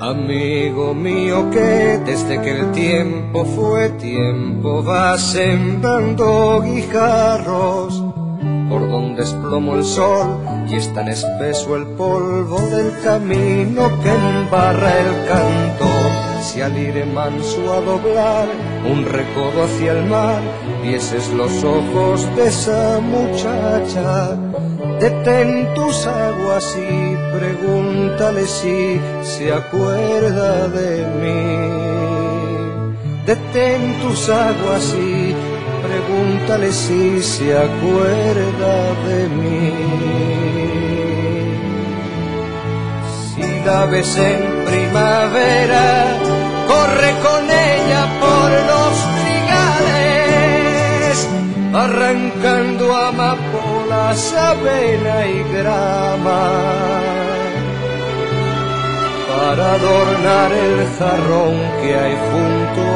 Amigo mío que desde que el tiempo fue tiempo va sembrando guijarros por donde es plomo el sol y es tan espeso el polvo del camino que embarra el canto. Si al ir manso a doblar un recodo hacia el mar vieses los ojos de esa muchacha, detén tus aguas y pregúntale si se acuerda de mí. Detén tus aguas y pregúntale si se acuerda de mí. Si la ves en primavera, corre con ella por los trigales, arrancando amapolas, avena y grama, para adornar el jarrón que hay junto